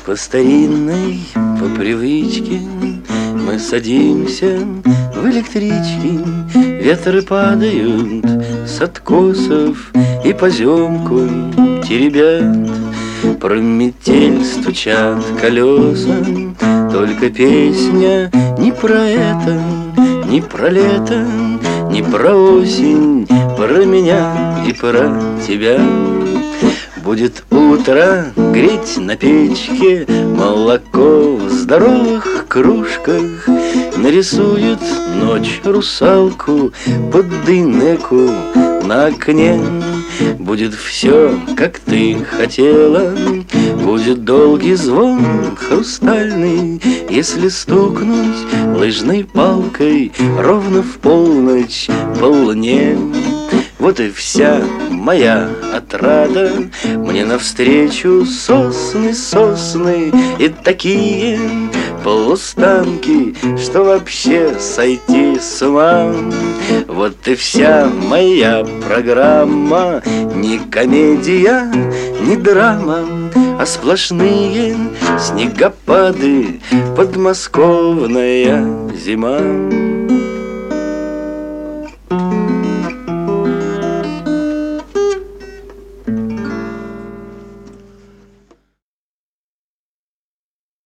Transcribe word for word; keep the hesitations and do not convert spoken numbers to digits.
По старинной, по привычке мы садимся в электрички. Ветры падают с откосов и поземку теребят. Про метель стучат колеса, только песня не про это, не про лето, не про осень, про меня и про тебя. Будет утро греть на печке молоко в здоровых кружках. Нарисует ночь русалку под дынеку на окне. Будет все, как ты хотела, будет долгий звон хрустальный, если стукнуть лыжной палкой ровно в полночь по луне. Вот и вся моя отрада, мне навстречу сосны, сосны и такие полустанки, что вообще сойти с ума. Вот и вся моя программа, не комедия, не драма, а сплошные снегопады, подмосковная зима.